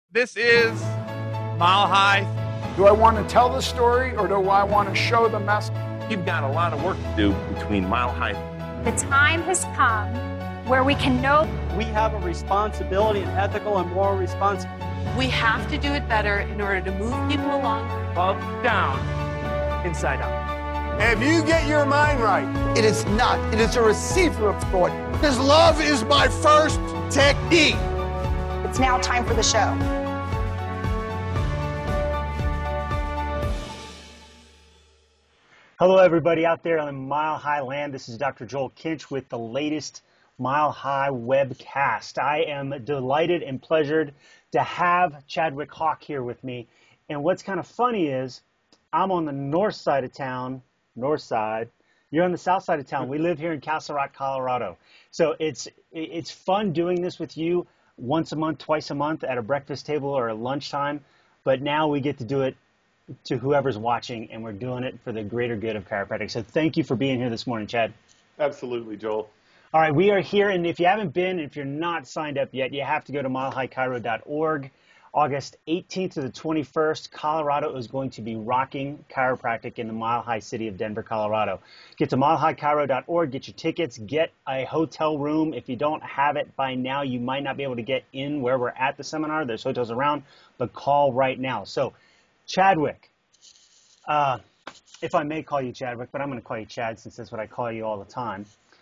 This is Mile High. Do I want to tell the story or do I want to show the message? You've got a lot of work to do between Mile High. The time has come where we can know we have a responsibility, an ethical and moral responsibility. We have to do it better in order to move people along. Up, down, inside out. If you get your mind right, it is not. It is a receiver of thought. Because love is my first technique. It's now time for the show. Hello, everybody out there on Mile High Land. This is Dr. Joel Kinch with the latest Mile High webcast. I am delighted and pleasured to have Chadwick Hawk here with me. And what's kind of funny is I'm on the north side of town, north side. You're on the south side of town. We live here in Castle Rock, Colorado. So it's fun doing this with you once a month, twice a month at a breakfast table or at lunchtime. But now we get to do it to whoever's watching, and we're doing it for the greater good of chiropractic. So thank you for being here this morning, Chad. Absolutely, Joel. All right, we are here, and if you haven't been, if you're not signed up yet, you have to go to milehighchiro.org. August 18th to the 21st, Colorado is going to be rocking chiropractic in the Mile High city of Denver, Colorado. Get to milehighchiro.org, get your tickets, get a hotel room. If you don't have it by now, you might not be able to get in where we're at the seminar. There's hotels around, but call right now. So, Chadwick, if I may call you Chadwick, but I'm going to call you Chad since that's what I call you all the time.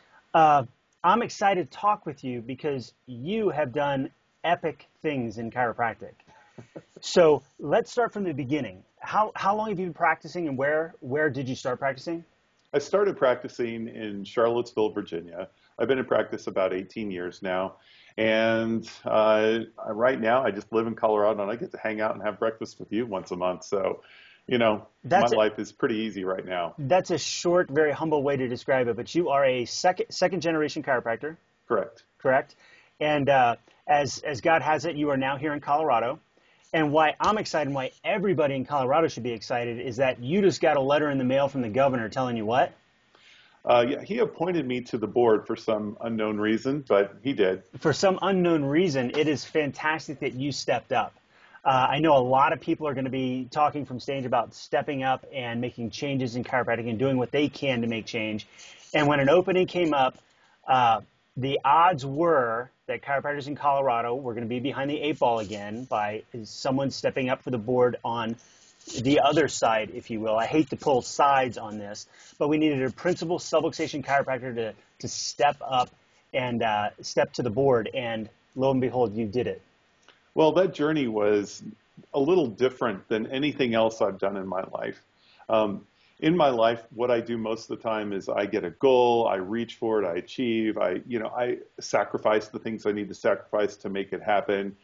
I'm excited to talk with you because you have done epic things in chiropractic. So let's start from the beginning. How long have you been practicing, and where did you start practicing? I started practicing in Charlottesville, Virginia. I've been in practice about 18 years now. And right now I just live in Colorado, and I get to hang out and have breakfast with you once a month. So, you know, my life is pretty easy right now. That's a short, very humble way to describe it. But you are a second generation chiropractor. Correct. Correct. And as God has it, you are now here in Colorado. And why I'm excited, and why everybody in Colorado should be excited, is that you just got a letter in the mail from the governor telling you what? Yeah, he appointed me to the board for some unknown reason, but he did. For some unknown reason, it is fantastic that you stepped up. I know a lot of people are going to be talking from stage about stepping up and making changes in chiropractic and doing what they can to make change. And when an opening came up, the odds were that chiropractors in Colorado were going to be behind the eight ball again by someone stepping up for the board on the other side, if you will. I hate to pull sides on this, but we needed a principal subluxation chiropractor to step up and step to the board, and lo and behold, you did it. Well, that journey was a little different than anything else I've done in my life. In my life, what I do most of the time is I get a goal, I reach for it, I achieve, I sacrifice the things I need to sacrifice to make it happen.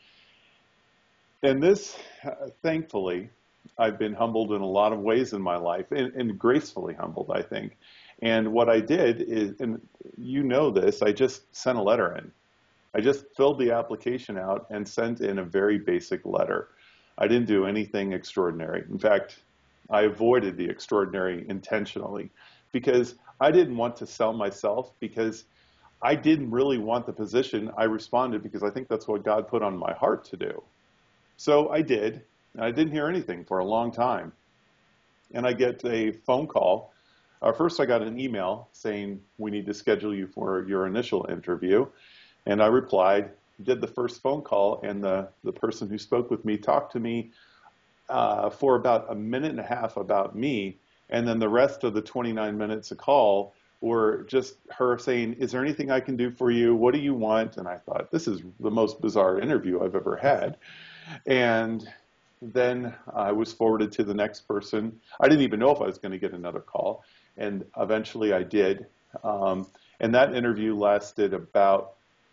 And this, thankfully, I've been humbled in a lot of ways in my life, and gracefully humbled, I think. And what I did is, and you know this, I just sent a letter in. I just filled the application out and sent in a very basic letter. I didn't do anything extraordinary. In fact, I avoided the extraordinary intentionally because I didn't want to sell myself, because I didn't really want the position. I responded because I think that's what God put on my heart to do. So I did. And I didn't hear anything for a long time. And I get a phone call. First, I got an email saying, we need to schedule you for your initial interview. And I replied, did the first phone call, and the person who spoke with me talked to me for about a minute and a half about me. And then the rest of the 29 minutes of call were just her saying, is there anything I can do for you? What do you want? And I thought, this is the most bizarre interview I've ever had. And then I was forwarded to the next person. I didn't even know if I was going to get another call, and eventually I did. And that interview lasted about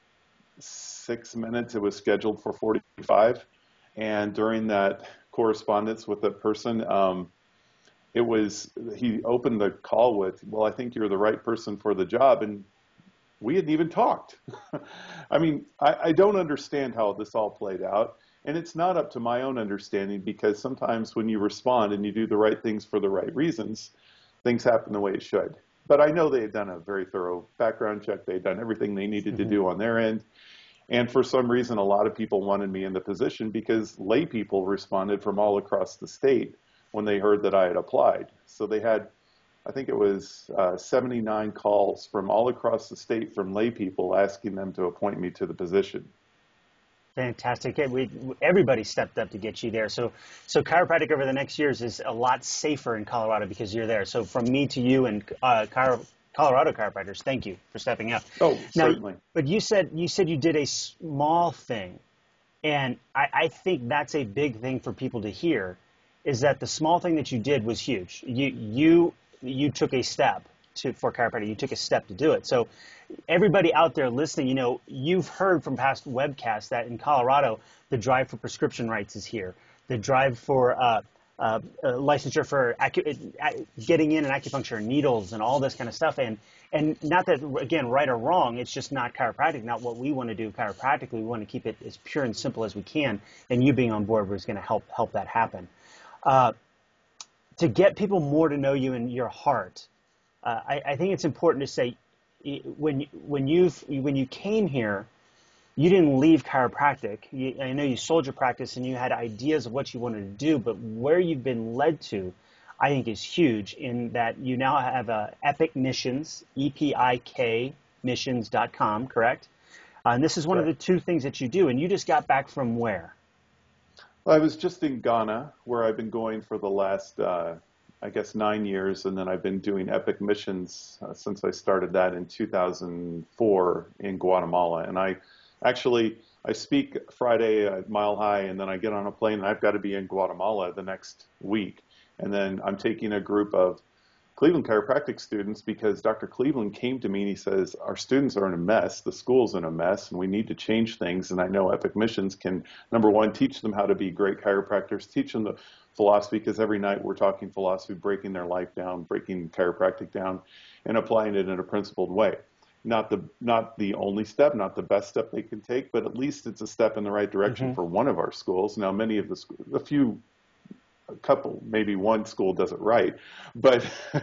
6 minutes. It was scheduled for 45. And during that correspondence with that person, he opened the call with, well, I think you're the right person for the job. And we hadn't even talked. I mean, I don't understand how this all played out. And it's not up to my own understanding, because sometimes when you respond and you do the right things for the right reasons, things happen the way it should. But I know they had done a very thorough background check. They had done everything they needed to do on their end. And for some reason, a lot of people wanted me in the position because lay people responded from all across the state when they heard that I had applied. So they had, I think it was 79 calls from all across the state from lay people asking them to appoint me to the position. Fantastic. Everybody stepped up to get you there. So chiropractic over the next years is a lot safer in Colorado because you're there. So from me to you and Colorado chiropractors, thank you for stepping up. Oh, now, certainly. But you said you did a small thing, and I think that's a big thing for people to hear, is that the small thing that you did was huge. You took a step for chiropractic. You took a step to do it. So everybody out there listening, you've heard from past webcasts that in Colorado, the drive for prescription rights is here. The drive for licensure for getting in and acupuncture needles and all this kind of stuff. And not that, again, right or wrong, it's just not chiropractic, not what we want to do chiropractically. We want to keep it as pure and simple as we can. And you being on board was going to help that happen. To get people more to know you and your heart, I think it's important to say when you came here, you didn't leave chiropractic. I know you sold your practice and you had ideas of what you wanted to do, but where you've been led to, I think, is huge in that you now have Epic Missions, EPIK missions.com, correct? And this is one of the two things that you do. And you just got back from where? I was just in Ghana, where I've been going for the last, 9 years, and then I've been doing Epic Missions since I started that in 2004 in Guatemala. And I speak Friday at Mile High, and then I get on a plane, and I've got to be in Guatemala the next week. And then I'm taking a group of Cleveland chiropractic students because Dr. Cleveland came to me and he says, our students are in a mess, the school's in a mess, and we need to change things. And I know Epic Missions can, number one, teach them how to be great chiropractors, teach them the philosophy, because every night we're talking philosophy, breaking their life down, breaking chiropractic down, and applying it in a principled way. Not the only step, not the best step they can take, but at least it's a step in the right direction for one of our schools. Now, many of a couple, maybe one school does it right, but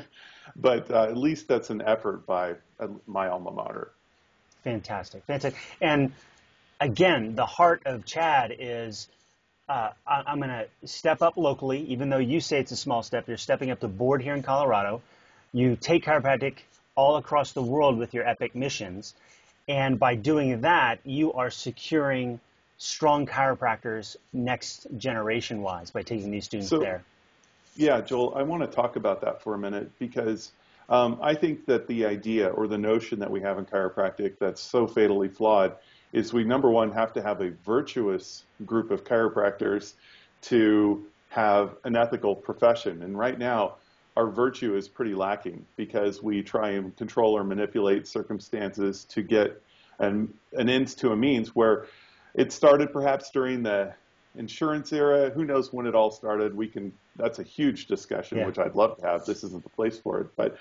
at least that's an effort by my alma mater. Fantastic. And again, the heart of Chad is I'm going to step up locally, even though you say it's a small step. You're stepping up the board here in Colorado. You take chiropractic all across the world with your Epic Missions, and by doing that, you are securing strong chiropractors next generation-wise by taking these students there. Yeah, Joel, I want to talk about that for a minute because I think that the idea or the notion that we have in chiropractic that's so fatally flawed is we, number one, have to have a virtuous group of chiropractors to have an ethical profession. And right now, our virtue is pretty lacking because we try and control or manipulate circumstances to get an ends to a means where it started perhaps during the insurance era. Who knows when it all started? That's a huge discussion, which I'd love to have. This isn't the place for it. But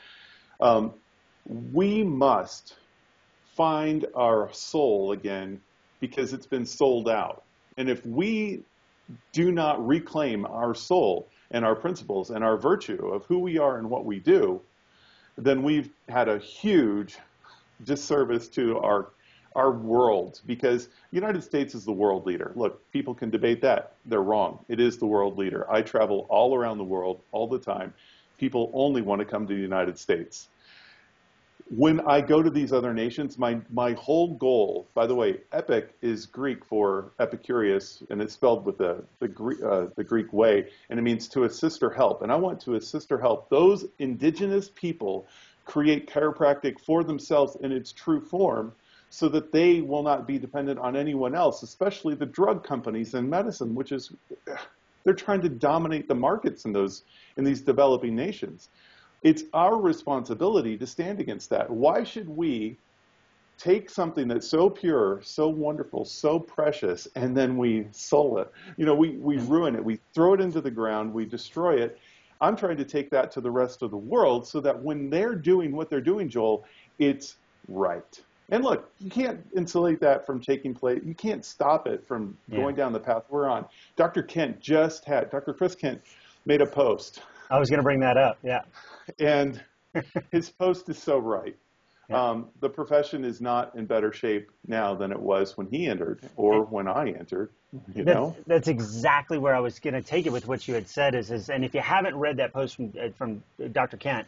we must find our soul again because it's been sold out. And if we do not reclaim our soul and our principles and our virtue of who we are and what we do, then we've had a huge disservice to our world, because the United States is the world leader. Look, people can debate that. They're wrong. It is the world leader. I travel all around the world all the time. People only want to come to the United States. When I go to these other nations, my whole goal, by the way, Epic is Greek for Epicurus, and it's spelled with the Greek way, and it means to assist or help. And I want to assist or help those indigenous people create chiropractic for themselves in its true form so that they will not be dependent on anyone else, especially the drug companies and medicine, which is, they're trying to dominate the markets in these developing nations. It's our responsibility to stand against that. Why should we take something that's so pure, so wonderful, so precious, and then we soul it? We ruin it. We throw it into the ground. We destroy it. I'm trying to take that to the rest of the world so that when they're doing what they're doing, Joel, it's right. And look, you can't insulate that from taking place. You can't stop it from going down the path we're on. Dr. Chris Kent made a post. I was going to bring that up, yeah. And his post is so right. The profession is not in better shape now than it was when he entered or when I entered. That's exactly where I was going to take it with what you had said. And if you haven't read that post from Dr. Kent,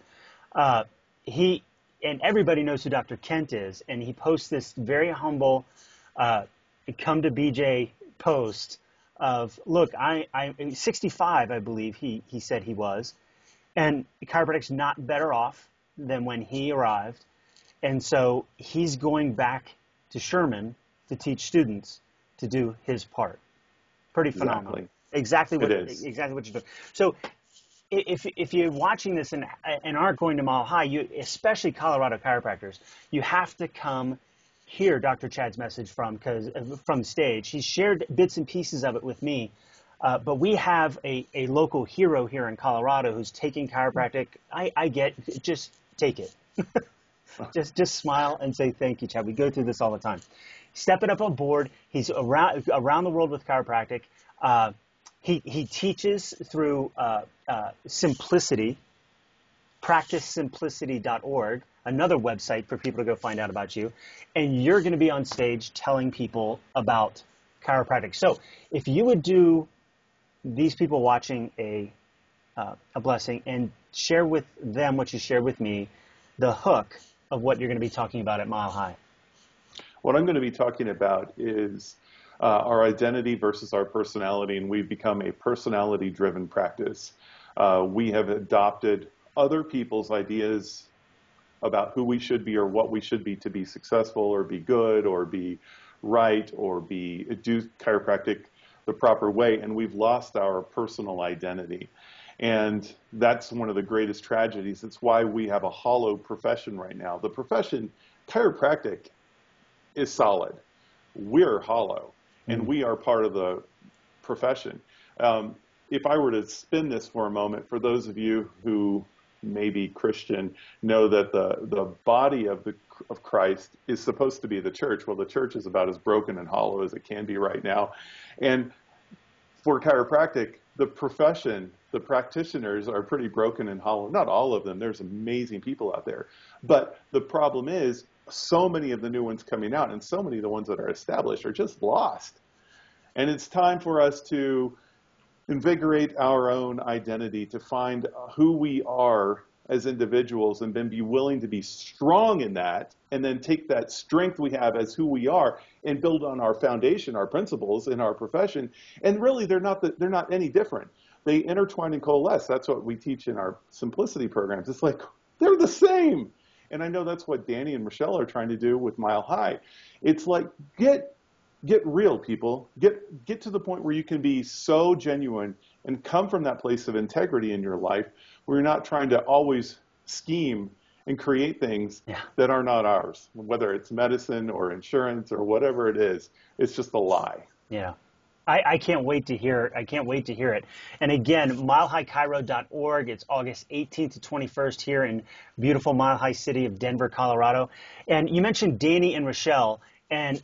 he and everybody knows who Dr. Kent is, and he posts this very humble come to BJ post of, look, I'm 65, I believe he said he was, and chiropractic's not better off than when he arrived. And so he's going back to Sherman to teach students to do his part. Pretty phenomenal. Exactly what you're doing. So if you're watching this and aren't going to Mile High, especially Colorado chiropractors, you have to come hear Dr. Chad's message from stage. He's shared bits and pieces of it with me, but we have a local hero here in Colorado who's taking chiropractic. I get, just take it. Just smile and say thank you, Chad. We go through this all the time. Stepping up on board. He's around the world with chiropractic. He teaches through Simplicity, practicesimplicity.org, another website for people to go find out about you. And you're going to be on stage telling people about chiropractic. So if you would do these people watching a blessing and share with them what you shared with me, the hook of what you're going to be talking about at Mile High. What I'm going to be talking about is our identity versus our personality, and we've become a personality-driven practice. We have adopted other people's ideas about who we should be or what we should be to be successful or be good or be right or do chiropractic the proper way, and we've lost our personal identity. And that's one of the greatest tragedies. It's why we have a hollow profession right now. The profession, chiropractic, is solid. We're hollow, and we are part of the profession. If I were to spin this for a moment, for those of you who may be Christian, know that the body of Christ is supposed to be the church. Well, the church is about as broken and hollow as it can be right now. And for chiropractic, the profession, the practitioners are pretty broken and hollow. Not all of them. There's amazing people out there. But the problem is so many of the new ones coming out and so many of the ones that are established are just lost. And it's time for us to invigorate our own identity, to find who we are as individuals and then be willing to be strong in that, and then take that strength we have as who we are and build on our foundation, our principles in our profession. And really, they're not any different. They intertwine and coalesce. That's what we teach in our Simplicity programs. It's like, they're the same. And I know that's what Danny and Michelle are trying to do with Mile High. It's like, get real, people. Get to the point where you can be so genuine and come from that place of integrity in your life where you're not trying to always scheme and create things that are not ours, whether it's medicine or insurance or whatever it is. It's just a lie. Yeah. I can't wait to hear it. And again, milehighchiro.org. It's August 18th to 21st here in beautiful Mile High City of Denver, Colorado. And you mentioned Danny and Rochelle, and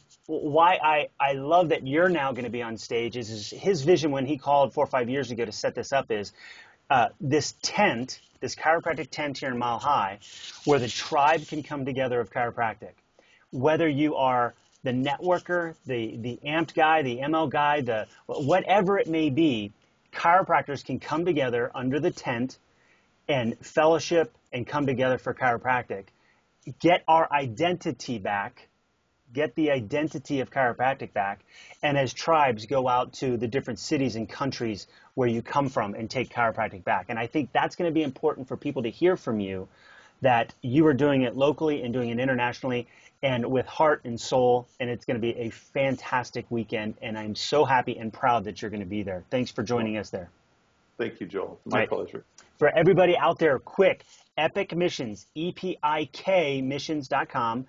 why I love that you're now going to be on stage is his vision when he called 4 or 5 years ago to set this up is this tent, this chiropractic tent here in Mile High, where the tribe can come together of chiropractic. Whether you are the networker, the amped guy, the ML guy, whatever it may be, chiropractors can come together under the tent and fellowship and come together for chiropractic. Get our identity back. Get the identity of chiropractic back, and as tribes go out to the different cities and countries where you come from and take chiropractic back. And I think that's going to be important for people to hear from you, that you are doing it locally and doing it internationally and with heart and soul, and it's going to be a fantastic weekend, and I'm so happy and proud that you're going to be there. Thanks for joining us there. Thank you, Joel. My pleasure. For everybody out there, quick, Epic Missions, EPIK missions.com.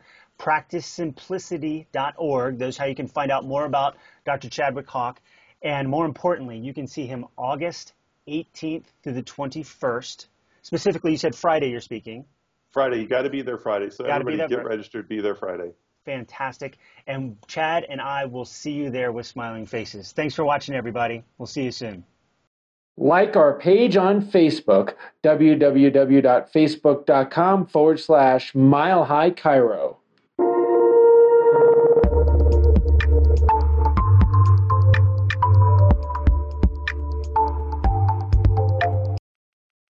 practicesimplicity.org. Those are how you can find out more about Dr. Chadwick Hawk. And more importantly, you can see him August 18th through the 21st. Specifically, you said Friday you're speaking. Friday. You got to be there Friday. So everybody get registered, be there Friday. Fantastic. And Chad and I will see you there with smiling faces. Thanks for watching, everybody. We'll see you soon. Like our page on Facebook, www.facebook.com/Mile High Chiro.